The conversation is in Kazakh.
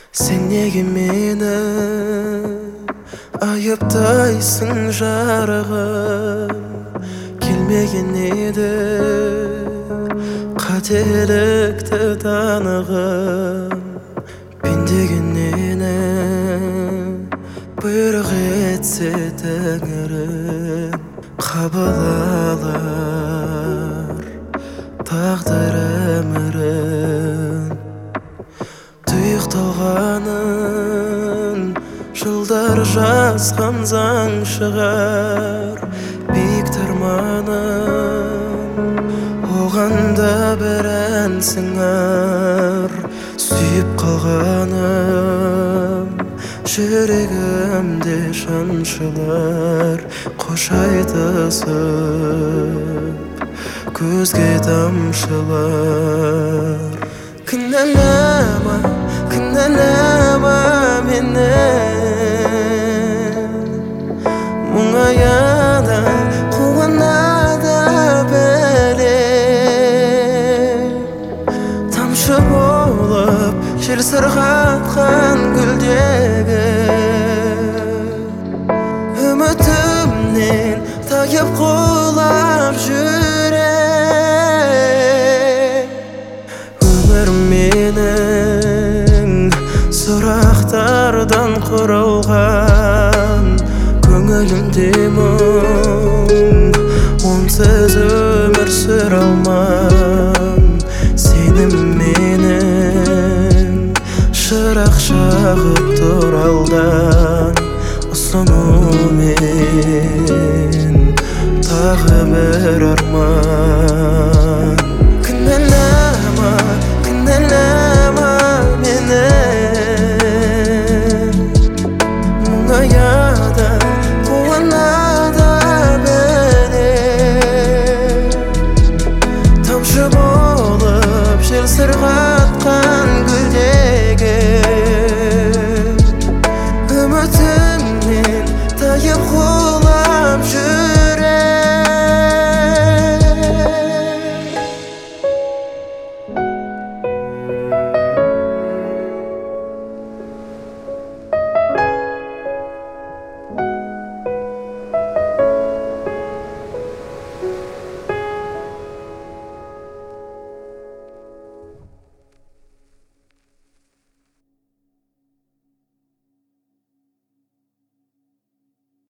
Sen neге meni ayıptayсың жарығым, келмеген еді қателікті танығым. Пендеген нені бұйрық етсе тәңірім, қабыл алар тағдыр әмірін. Тұйықталғанын жылдар жазған заң шығар, биік тарманын оған да бір ән сыңар. Сүйіп қалғаным жүрегімде шаншылар, қош айтысып көзге тамшылар. Кінәлама, кінәлама мені, мұңаяда қуанада біле. Тамшы болып жел сырғатқан гүлдегі, үмітімнен тайып құлап жүрек. Өмір менің сұрақтардан құралған, көңілімде мұң, онсыз өмір сүре алмам. Сенім менің шырақ жағып тұр алдан, ұсынумен тағы бір арман.